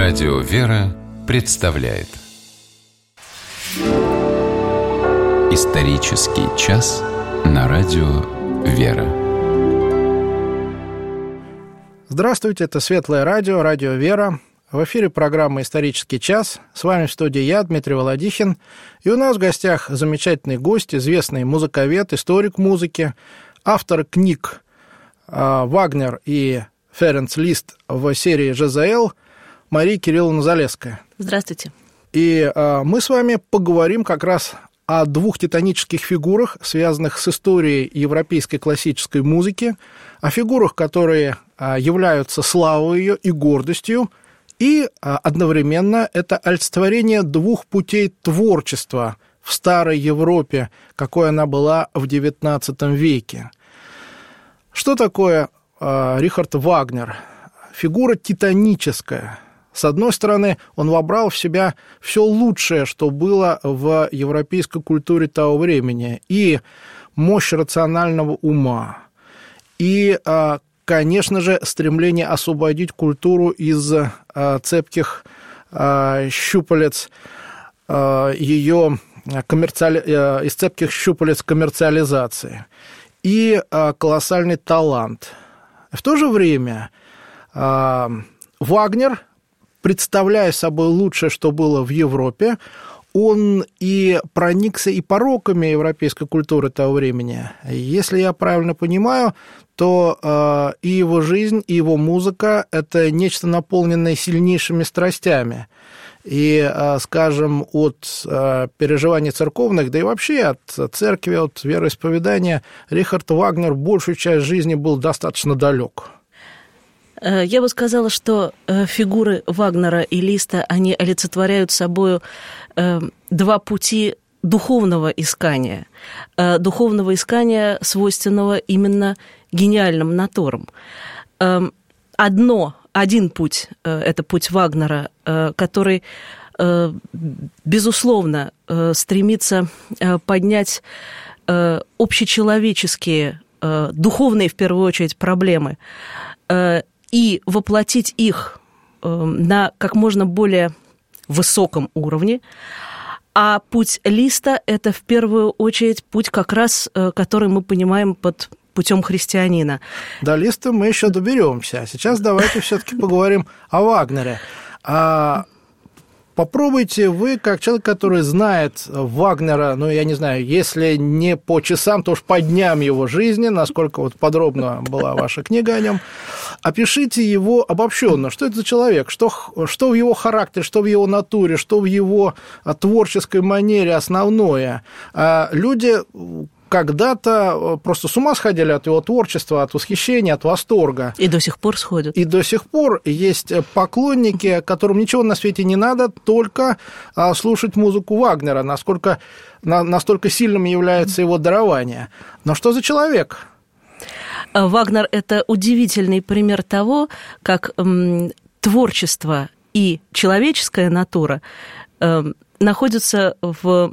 Радио «Вера» представляет исторический час на Радио «Вера». Здравствуйте, это Светлое радио, Радио «Вера». В эфире программа «Исторический час». С вами в студии я, Дмитрий Володихин. И у нас в гостях замечательный гость, известный музыковед, историк музыки, автор книг «Вагнер» и «Ференц Лист» в серии «ЖЗЛ» Мария Кирилловна Залесская. Здравствуйте. И мы с вами поговорим как раз о двух титанических фигурах, связанных с историей европейской классической музыки, о фигурах, которые являются славой ее и гордостью, и одновременно это олицетворение двух путей творчества в старой Европе, какой она была в XIX веке. Что такое Рихард Вагнер? Фигура титаническая. С одной стороны, он вобрал в себя все лучшее, что было в европейской культуре того времени, и мощь рационального ума, и, конечно же, стремление освободить культуру из цепких щупалец ее из цепких щупалец коммерциализации, и колоссальный талант. В то же время Вагнер, представляя собой лучшее, что было в Европе, он и проникся и пороками европейской культуры того времени. Если я правильно понимаю, то и его жизнь, и его музыка – это нечто, наполненное сильнейшими страстями. И, скажем, от переживаний церковных, да и вообще от церкви, от вероисповедания, Рихард Вагнер большую часть жизни был достаточно далек. Я бы сказала, что фигуры Вагнера и Листа, они олицетворяют собой два пути духовного искания, свойственного именно гениальным натурам. Один путь – это путь Вагнера, который, безусловно, стремится поднять общечеловеческие, духовные, в первую очередь, проблемы и воплотить их на как можно более высоком уровне. А путь Листа – это, в первую очередь, путь как раз, который мы понимаем под путем христианина. До Листа мы еще доберемся. А сейчас давайте все-таки поговорим о Вагнере. Попробуйте вы, как человек, который знает Вагнера, ну, я не знаю, если не по часам, то уж по дням его жизни, насколько вот подробно была ваша книга о нем, опишите его обобщенно. Что это за человек? Что в его характере, что в его натуре, что в его творческой манере основное? Люди когда-то просто с ума сходили от его творчества, от восхищения, от восторга. И до сих пор сходят. И до сих пор есть поклонники, которым ничего на свете не надо, только слушать музыку Вагнера, настолько сильным является его дарование. Но что за человек? Вагнер – это удивительный пример того, как творчество и человеческая натура находятся в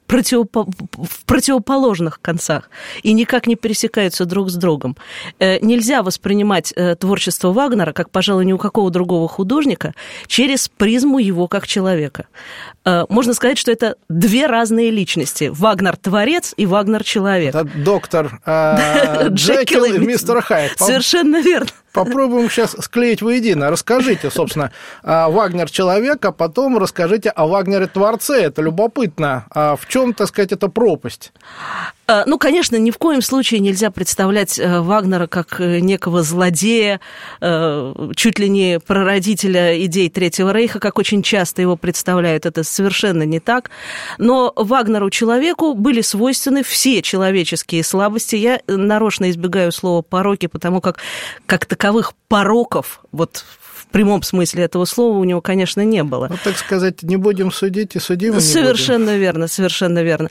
противоположных концах и никак не пересекаются друг с другом. Нельзя воспринимать творчество Вагнера, как, пожалуй, ни у какого другого художника, через призму его как человека. Можно сказать, что это две разные личности. Вагнер – творец и Вагнер – человек. Это доктор Джекил и мистер Хайд. Совершенно верно. Попробуем сейчас склеить воедино. Расскажите, собственно, Вагнер человек, а потом расскажите о Вагнере творце. Это любопытно. А в чем, так сказать, эта пропасть? Ну, конечно, ни в коем случае нельзя представлять Вагнера как некого злодея, чуть ли не прародителя идей Третьего Рейха, как очень часто его представляют. Это совершенно не так. Но Вагнеру человеку были свойственны все человеческие слабости. Я нарочно избегаю слова «пороки», потому как таковых пороков, вот в прямом смысле этого слова, у него, конечно, не было. Ну, так сказать, не будем судить и судимы не совершенно будем. Верно, совершенно верно.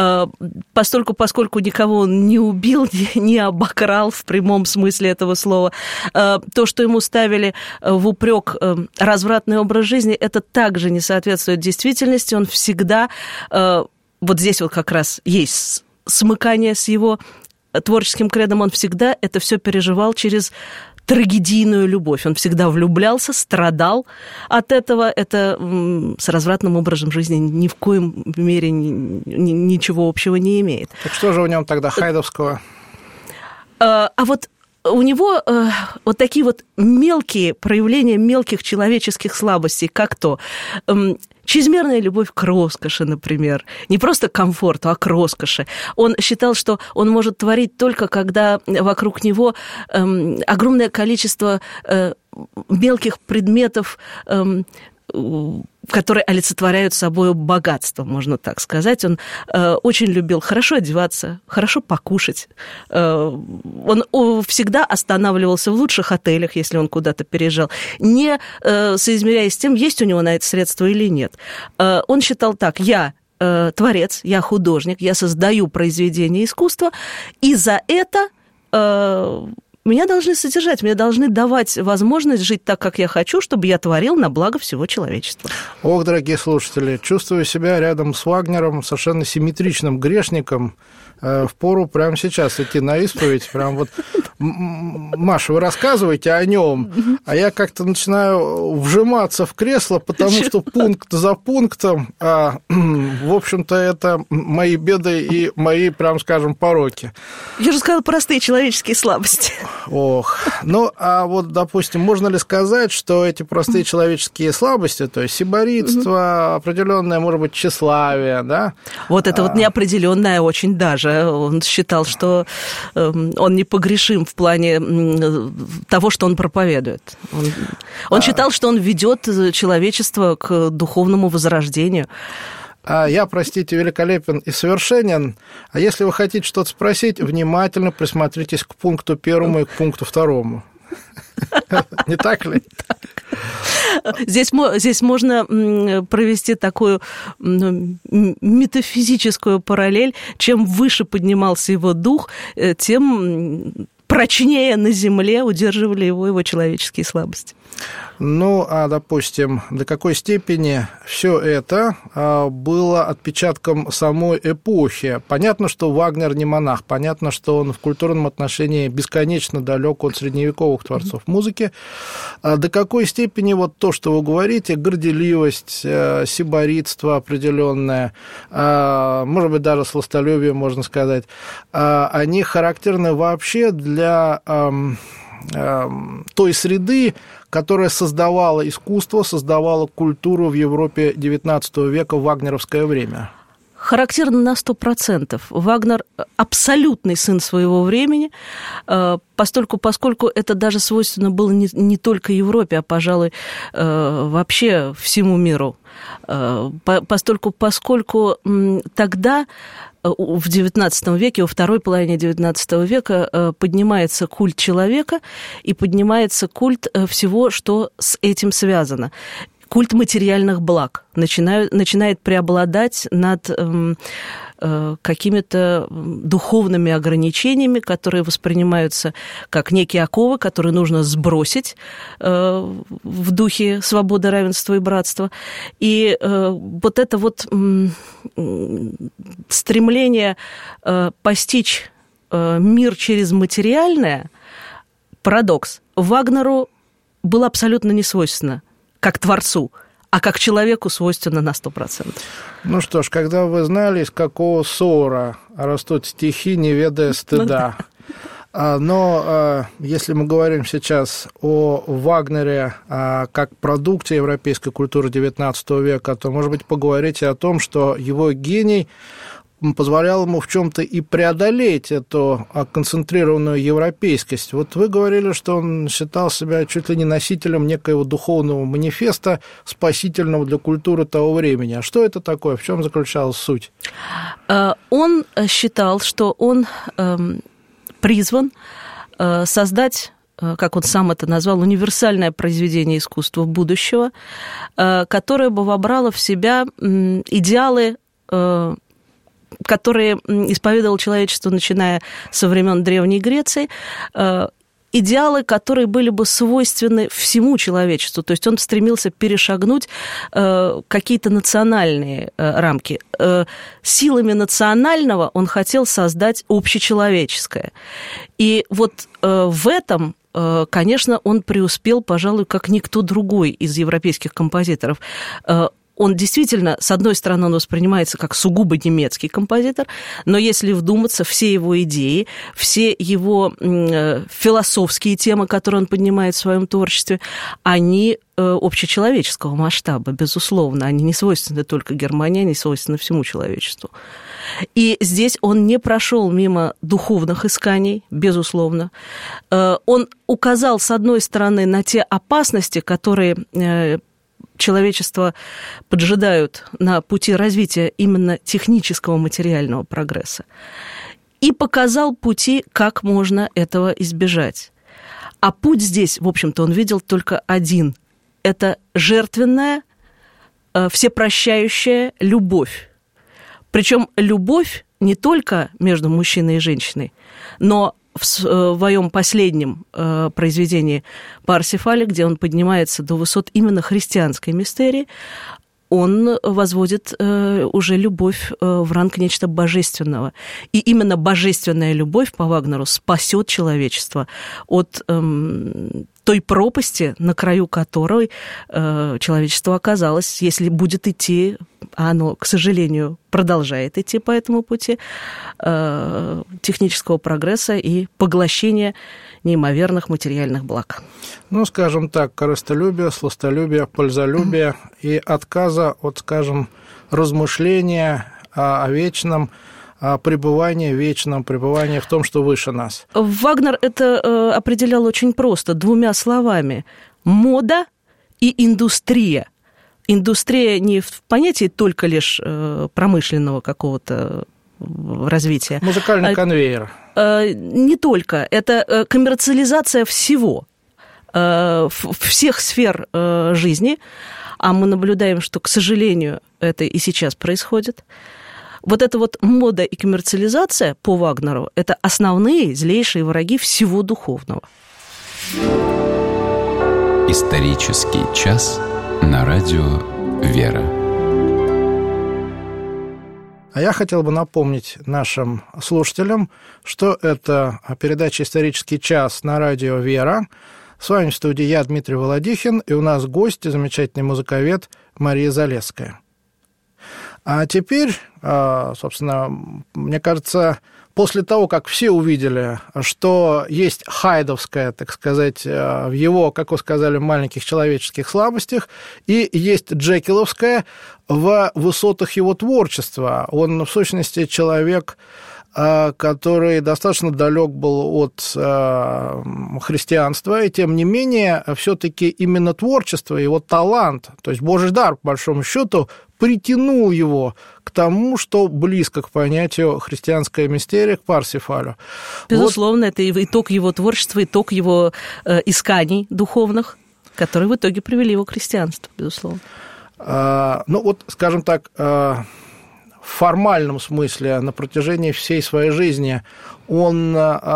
Поскольку никого он не убил, не обокрал в прямом смысле этого слова, то, что ему ставили в упрек развратный образ жизни, это также не соответствует действительности. Он всегда, вот здесь вот как раз есть смыкание с его творческим кредом, он всегда это все переживал через трагедийную любовь. Он всегда влюблялся, страдал от этого. Это с развратным образом жизни ни в коем мере ничего общего не имеет. Так что же в нем тогда хайдовского? А вот у него вот такие вот мелкие проявления мелких человеческих слабостей, как то чрезмерная любовь к роскоши, например. Не просто к комфорту, а к роскоши. Он считал, что он может творить только, когда вокруг него огромное количество мелких предметов, которые олицетворяют собой богатство, можно так сказать. Он очень любил хорошо одеваться, хорошо покушать. Он всегда останавливался в лучших отелях, если он куда-то переезжал, не соизмеряясь с тем, есть у него на это средства или нет. Он считал так: я творец, я художник, я создаю произведение искусства, и за это меня должны содержать, мне должны давать возможность жить так, как я хочу, чтобы я творил на благо всего человечества. Ох, дорогие слушатели, чувствую себя рядом с Вагнером совершенно симметричным грешником. Впору прямо сейчас идти на исповедь. Прям вот, Маша, вы рассказываете о нем, а я как-то начинаю вжиматься в кресло, потому что пункт за пунктом, в общем-то, это мои беды и мои, прям скажем, пороки. Я же сказала, простые человеческие слабости. Ох, ну, а вот, допустим, можно ли сказать, что эти простые человеческие слабости, то есть сиборитство, определенное, может быть, тщеславие, да? Вот это вот неопределенное очень даже. Он считал, что он непогрешим в плане того, что он проповедует. Он считал, что он ведет человечество к духовному возрождению. Я, простите, великолепен и совершенен. А если вы хотите что-то спросить, внимательно присмотритесь к пункту 1 и к пункту 2. Не так ли? Здесь можно провести такую метафизическую параллель. Чем выше поднимался его дух, тем прочнее на земле удерживали его человеческие слабости. Ну, а, допустим, до какой степени все это было отпечатком самой эпохи? Понятно, что Вагнер не монах, понятно, что он в культурном отношении бесконечно далек от средневековых творцов музыки. До какой степени вот то, что вы говорите, горделивость, сиборитство определенное, может быть, даже сластолюбие, можно сказать, они характерны вообще для той среды, которая создавала искусство, создавала культуру в Европе XIX века в вагнеровское время? Характерно на 100%. Вагнер абсолютный сын своего времени, поскольку это даже свойственно было не только Европе, а, пожалуй, вообще всему миру. Поскольку тогда, в XIX веке, во второй половине XIX века поднимается культ человека и поднимается культ всего, что с этим связано. Культ материальных благ начинает преобладать над какими-то духовными ограничениями, которые воспринимаются как некие оковы, которые нужно сбросить в духе свободы, равенства и братства. И вот это вот стремление постичь мир через материальное, парадокс, Вагнеру было абсолютно не свойственно как творцу, а как человеку свойственно на 100%. Ну что ж, когда вы знали, из какого ссора растут стихи, не ведая стыда. Но если мы говорим сейчас о Вагнере как продукте европейской культуры XIX века, то, может быть, поговорите о том, что его гений позволял ему в чем-то и преодолеть эту концентрированную европейскость. Вот вы говорили, что он считал себя чуть ли не носителем некоего духовного манифеста, спасительного для культуры того времени. А что это такое? В чем заключалась суть? Он считал, что он призван создать, как он сам это назвал, универсальное произведение искусства будущего, которое бы вобрало в себя идеалы, которые исповедовало человечество, начиная со времен Древней Греции, идеалы, которые были бы свойственны всему человечеству. То есть он стремился перешагнуть какие-то национальные рамки. Силами национального он хотел создать общечеловеческое. И вот в этом конечно, он преуспел, пожалуй, как никто другой из европейских композиторов. Он действительно, с одной стороны, он воспринимается как сугубо немецкий композитор, но если вдуматься, все его идеи, все его философские темы, которые он поднимает в своем творчестве, они общечеловеческого масштаба, безусловно. Они не свойственны только Германии, они свойственны всему человечеству. И здесь он не прошел мимо духовных исканий, безусловно. Он указал, с одной стороны, на те опасности, которые человечество поджидают на пути развития именно технического материального прогресса, и показал пути, как можно этого избежать. А путь здесь, в общем-то, он видел только один. Это жертвенная, всепрощающая любовь. Причем любовь не только между мужчиной и женщиной, но в своем последнем произведении «Парсифале», где он поднимается до высот именно христианской мистерии, он возводит уже любовь в ранг нечто божественного. И именно божественная любовь по Вагнеру спасет человечество от той пропасти, на краю которой человечество оказалось, если будет идти, а оно, к сожалению, продолжает идти по этому пути, технического прогресса и поглощения неимоверных материальных благ. Ну, скажем так, корыстолюбие, сластолюбие, пользолюбие и отказа от, скажем, размышления о вечном, пребывание в том, что выше нас. Вагнер это определял очень просто, двумя словами: мода и индустрия. Индустрия не в понятии только лишь промышленного какого-то развития. Музыкальный конвейер. Не только. Это коммерциализация всего, всех сфер жизни. А мы наблюдаем, что, к сожалению, это и сейчас происходит. Вот эта вот мода и коммерциализация по Вагнеру – это основные злейшие враги всего духовного. Исторический час на радио «Вера». А я хотел бы напомнить нашим слушателям, что это передача «Исторический час» на радио «Вера». С вами в студии я, Дмитрий Володихин, и у нас гость, замечательный музыковед Мария Залесская. А теперь, собственно, мне кажется, после того, как все увидели, что есть хайдовское, так сказать, в его, как вы сказали, маленьких человеческих слабостях, и есть джекиловское в высотах его творчества. Он, в сущности, человек, который достаточно далек был от христианства, и тем не менее, все-таки именно творчество, его талант, то есть Божий дар, по большому счету, притянул его к тому, что близко к понятию христианская мистерия, к Парсифалю. Безусловно, вот. Это итог его творчества, итог его исканий духовных, которые в итоге привели его к христианству, безусловно. Ну вот, скажем так, в формальном смысле на протяжении всей своей жизни он,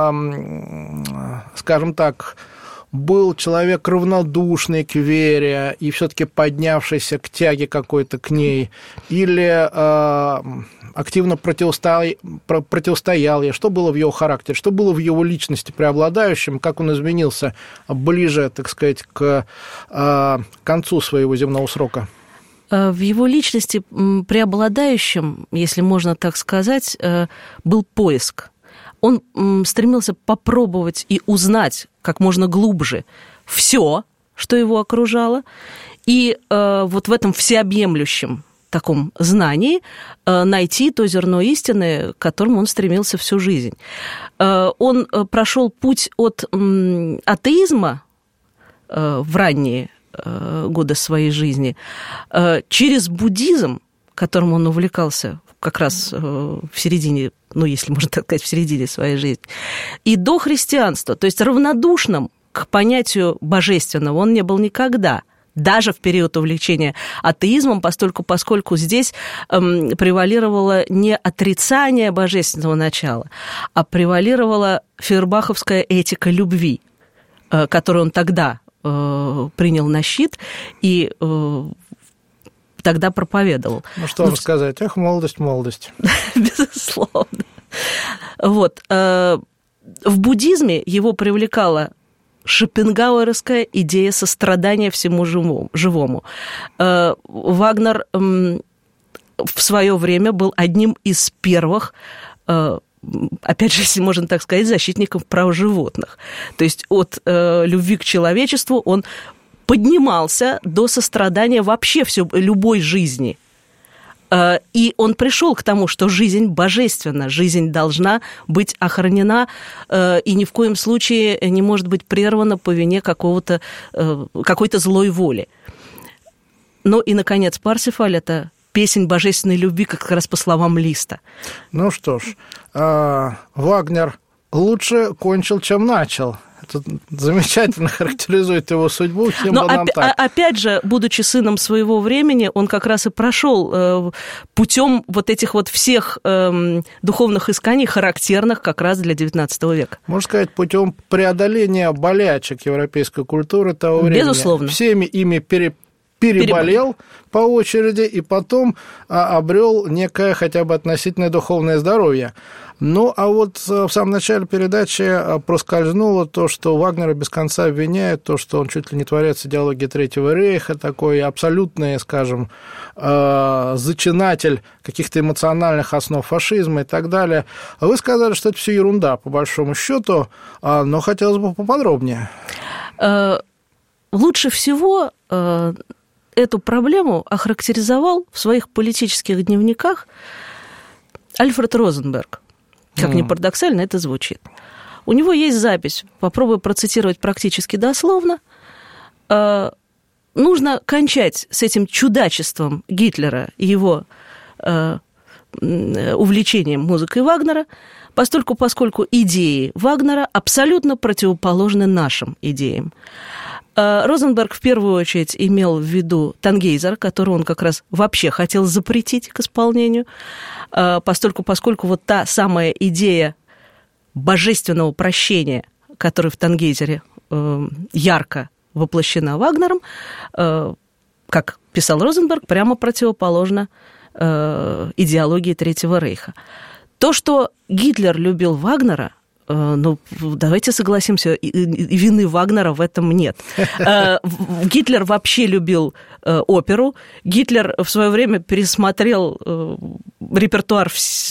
скажем так, был человек равнодушный к вере и все-таки поднявшийся к тяге какой-то к ней, или активно противостоял ей, что было в его характере, что было в его личности преобладающим, как он изменился ближе, так сказать, к концу своего земного срока? В его личности преобладающим, если можно так сказать, был поиск. Он стремился попробовать и узнать как можно глубже все, что его окружало, и вот в этом всеобъемлющем таком знании найти то зерно истины, к которому он стремился всю жизнь. Он прошел путь от атеизма в ранние годы своей жизни через буддизм, которым он увлекался как раз в середине, ну, если можно так сказать, в середине своей жизни, и до христианства. То есть равнодушным к понятию божественного он не был никогда, даже в период увлечения атеизмом, поскольку здесь превалировало не отрицание божественного начала, а превалировала фейербаховская этика любви, которую он тогда принял на щит и тогда проповедовал. Ну, что вам сказать? Эх, молодость, молодость. Безусловно. Вот. В буддизме его привлекала шопенгауэровская идея сострадания всему живому. Вагнер в свое время был одним из первых, опять же, если можно так сказать, защитников прав животных. То есть от любви к человечеству он поднимался до сострадания вообще любой жизни. И он пришел к тому, что жизнь божественна, жизнь должна быть охранена и ни в коем случае не может быть прервана по вине какой-то злой воли. Ну и, наконец, «Парсифаль» — это песнь божественной любви, как раз по словам Листа. Ну что ж, Вагнер лучше кончил, чем начал. Это замечательно характеризует его судьбу. Но опять же, будучи сыном своего времени, он как раз и прошел путем вот этих вот всех духовных исканий, характерных как раз для XIX века. Можно сказать, путем преодоления болячек европейской культуры того времени. Безусловно. Всеми ими переболел по очереди и потом обрел некое хотя бы относительное духовное здоровье. Ну, а вот в самом начале передачи проскользнуло то, что Вагнера без конца обвиняют, то, что он чуть ли не творец идеологии Третьего рейха, такой абсолютный, скажем, зачинатель каких-то эмоциональных основ фашизма и так далее. Вы сказали, что это все ерунда, по большому счету, но хотелось бы поподробнее. Лучше всего эту проблему охарактеризовал в своих политических дневниках Альфред Розенберг. Как ни парадоксально это звучит. У него есть запись, попробую процитировать практически дословно. Нужно кончать с этим чудачеством Гитлера и его увлечением музыкой Вагнера, поскольку идеи Вагнера абсолютно противоположны нашим идеям. Розенберг в первую очередь имел в виду Тангейзера, которого он как раз вообще хотел запретить к исполнению, поскольку вот та самая идея божественного прощения, которая в Тангейзере ярко воплощена Вагнером, как писал Розенберг, прямо противоположна идеологии Третьего рейха. То, что Гитлер любил Вагнера, ну, давайте согласимся, вины Вагнера в этом нет. Гитлер вообще любил оперу. Гитлер в свое время пересмотрел репертуар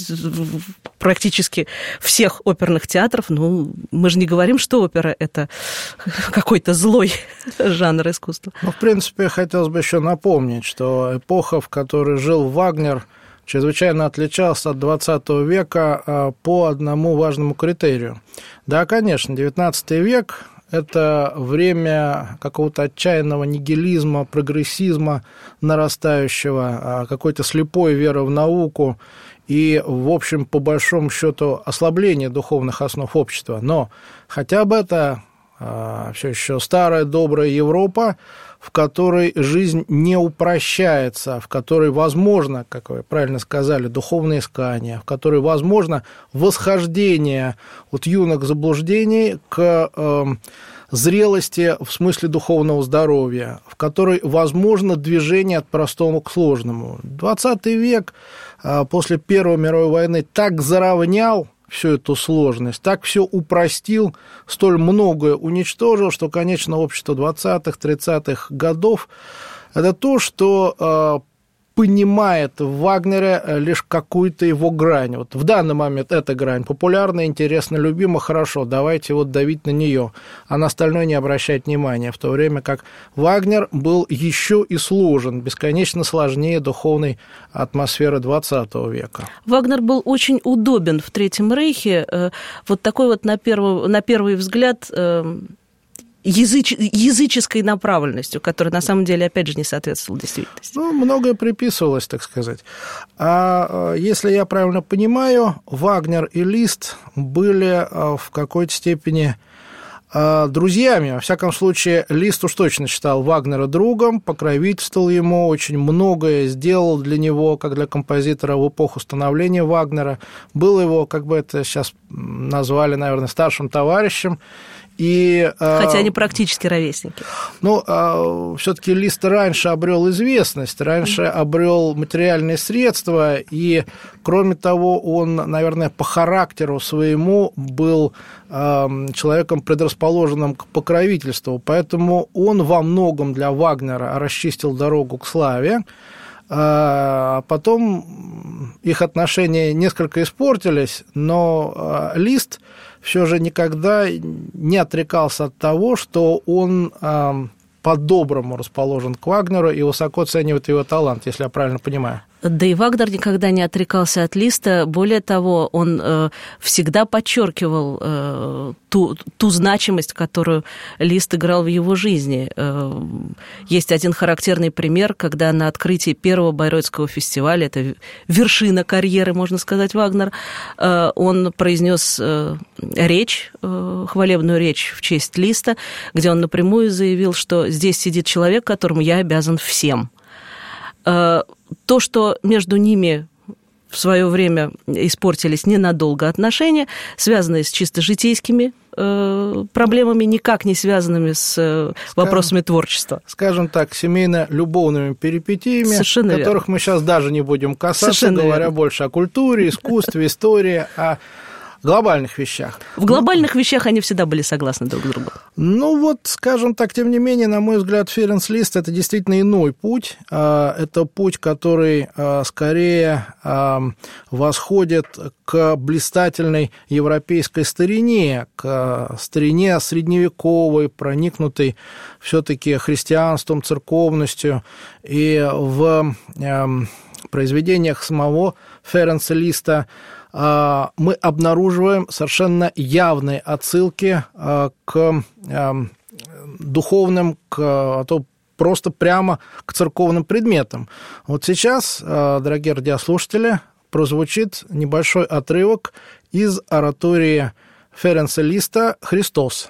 практически всех оперных театров. Ну, мы же не говорим, что опера – это какой-то злой жанр искусства. Ну, в принципе, хотелось бы еще напомнить, что эпоха, в которой жил Вагнер, чрезвычайно отличался от XX века по одному важному критерию. Да, конечно, XIX век – это время какого-то отчаянного нигилизма, прогрессизма нарастающего, какой-то слепой веры в науку и, в общем, по большому счету, ослабления духовных основ общества. Но хотя бы это все еще старая добрая Европа, в которой жизнь не упрощается, в которой возможно, как вы правильно сказали, духовное искание, в которой возможно восхождение от юных заблуждений к зрелости в смысле духовного здоровья, в которой возможно движение от простого к сложному. 20 век после Первой мировой войны так заровнял всю эту сложность, так все упростил, столь многое уничтожил, что, конечно, общество 20-х, 30-х годов – это то, что понимает в Вагнере лишь какую-то его грань. Вот в данный момент эта грань популярна, интересна, любима, хорошо, давайте вот давить на нее, а на остальное не обращать внимания, в то время как Вагнер был еще и сложен, бесконечно сложнее духовной атмосферы XX века. Вагнер был очень удобен в Третьем рейхе, вот такой вот на первый взгляд языческой направленностью, которая на самом деле, опять же, не соответствовала действительности. Ну, многое приписывалось, так сказать. А если я правильно понимаю, Вагнер и Лист были в какой-то степени друзьями. Во всяком случае, Лист уж точно считал Вагнера другом, покровительствовал ему, очень многое сделал для него, как для композитора в эпоху становления Вагнера. Был его, как бы это сейчас назвали, наверное, старшим товарищем. Хотя они практически ровесники. Все-таки Лист раньше обрел известность, раньше обрел материальные средства, и, кроме того, он, наверное, по характеру своему был человеком, предрасположенным к покровительству, поэтому он во многом для Вагнера расчистил дорогу к славе. Потом их отношения несколько испортились, но Лист все же никогда не отрекался от того, что он по-доброму расположен к Вагнеру и высоко оценивает его талант, если я правильно понимаю. Да и Вагнер никогда не отрекался от Листа. Более того, он всегда подчеркивал ту значимость, которую Лист играл в его жизни. Есть один характерный пример, когда на открытии первого Байреутского фестиваля, это вершина карьеры, можно сказать, Вагнер, он произнес речь, хвалебную речь в честь Листа, где он напрямую заявил, что здесь сидит человек, которому я обязан всем. То, что между ними в свое время испортились ненадолго отношения, связанные с чисто житейскими проблемами, никак не связанными с вопросами творчества. Скажем так, семейно-любовными перипетиями, Совершенно которых верно. Мы сейчас даже не будем касаться, Совершенно говоря верно. больше о культуре, искусстве, истории, о глобальных вещах. В глобальных вещах они всегда были согласны друг с другом. Скажем так, тем не менее, на мой взгляд, Ференц Лист – это действительно иной путь. Это путь, который скорее восходит к блистательной европейской старине, к старине средневековой, проникнутой все-таки христианством, церковностью. И в произведениях самого Ференца Листа мы обнаруживаем совершенно явные отсылки к духовным, а то просто прямо к церковным предметам. Вот сейчас, дорогие радиослушатели, прозвучит небольшой отрывок из оратории Ференца Листа «Христос».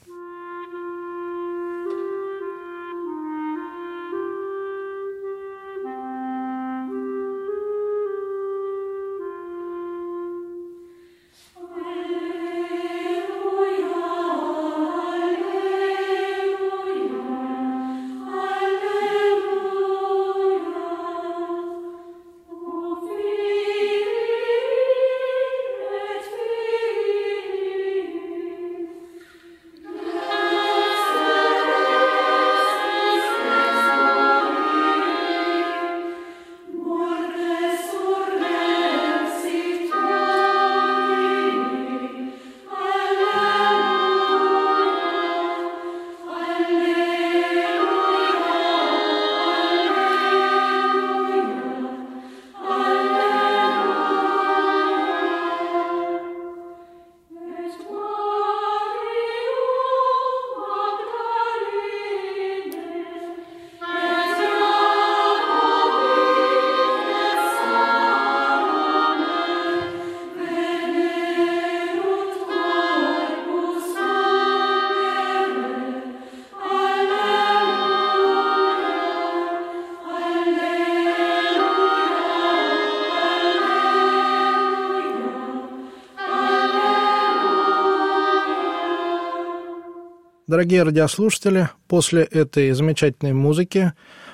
Дорогие радиослушатели, после этой замечательной музыки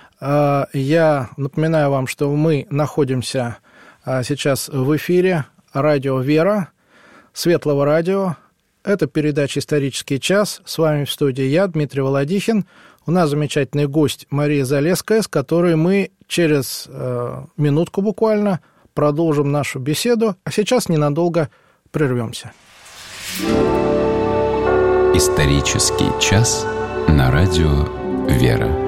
я напоминаю вам, что мы находимся сейчас в эфире радио «Вера», Светлого радио. Это передача «Исторический час». С вами в студии я, Дмитрий Володихин. У нас замечательный гость Мария Залесская, с которой мы через минутку буквально продолжим нашу беседу. А сейчас ненадолго прервемся. «Исторический час» на радио «Вера».